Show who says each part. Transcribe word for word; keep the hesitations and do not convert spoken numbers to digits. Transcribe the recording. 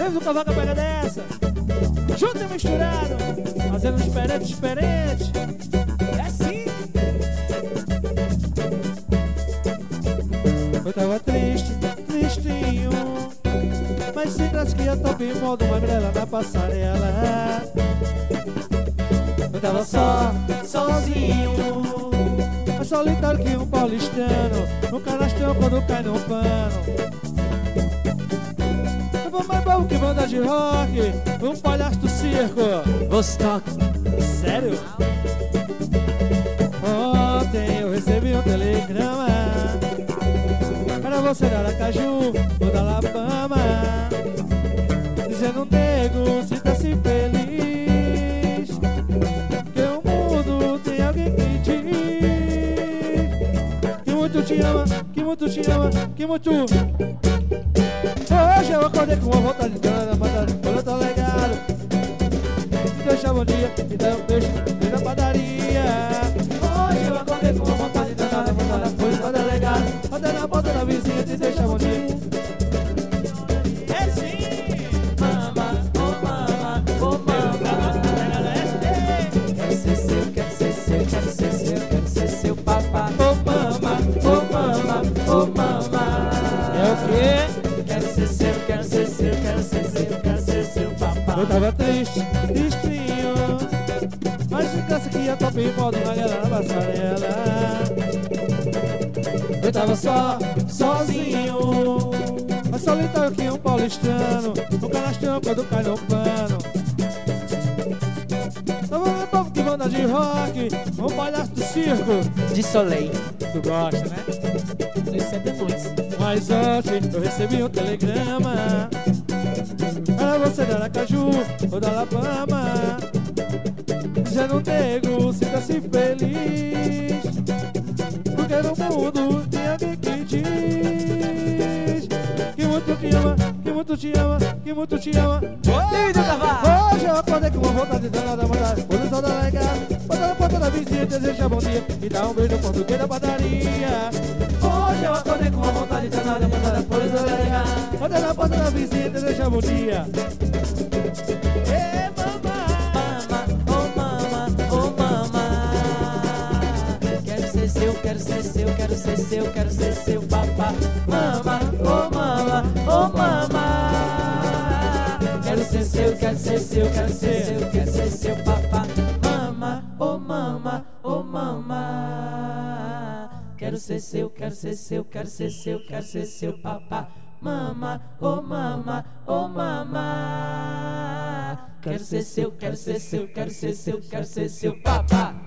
Speaker 1: Faz o cavaco pega dessa, junto e misturado, fazendo diferente, diferente. É assim. Eu tava triste, tristinho, mas se trasquia top em modo magrela na passarela. Eu tava só, sozinho, mais solitário que um paulistano, no canastrão quando cai no pano. Eu vou mais bom que banda de rock, um palhaço do circo
Speaker 2: Vostok.
Speaker 1: Sério? Ontem eu recebi um telegrama para você da Aracaju ou da Alabama, dizendo: nego, sinta-se feliz, que o mundo tem alguém que diz que muito te ama, que muito te ama, que muito. Hoje eu acordei com uma vontade de dar na padaria, eu tô legado. Me deixa bom dia, me dá um beijo, me dá padaria. Hoje eu acordei com uma vontade de dar na padaria, eu tô legado. Roda na porta da vizinha, te deixa bom dia. É sim!
Speaker 2: Mama, oh mama, oh mama. Quero ser seu, quero ser seu, quero ser seu, quero ser seu papá.
Speaker 1: Oh mama, oh mama, oh mama. É o quê?
Speaker 2: Quero ser seu, quero ser seu, quero ser seu, quero ser seu papá.
Speaker 1: Eu tava triste, tristinho, mas de graça que ia top em modo magrela na passarela. Eu tava só, sozinho, mais solitário que um paulistano, no canastrão quando cai no pano. Tava um povo que banda de rock, um palhaço do circo.
Speaker 2: De Soleil.
Speaker 1: Tu gosta, né?
Speaker 2: Dos sete noites.
Speaker 1: Mas ontem eu recebi um telegrama para você da Aracaju ou da Alabama, dizendo: nego, sinta-se feliz, porque no mundo tem alguém que diz que muito te ama, que muito te ama, que muito te ama.
Speaker 2: Lindo, Cavalo!
Speaker 1: Hoje eu acordei com uma vontade danada, mandar por isso da legada, bota na porta da vizinha, deseja bom dia e dá um beijo no português da padaria. Hoje eu acordei com uma vontade danada, mandar por isso da legada, bota na porta da vizinha, deseja bom dia. Ê, mamãe!
Speaker 2: Quero ser seu, quero ser seu, quero ser seu papá. Mama, oh mama, oh mama. Quero ser seu, quero ser seu, quero ser seu, quero ser seu papá. Mama, oh mama, oh mama. Quero ser seu, quero ser seu, quero ser seu, quero ser seu papá. Mama, oh mama, oh mama. Quero ser seu, quero ser seu, quero ser seu, quero ser seu papá.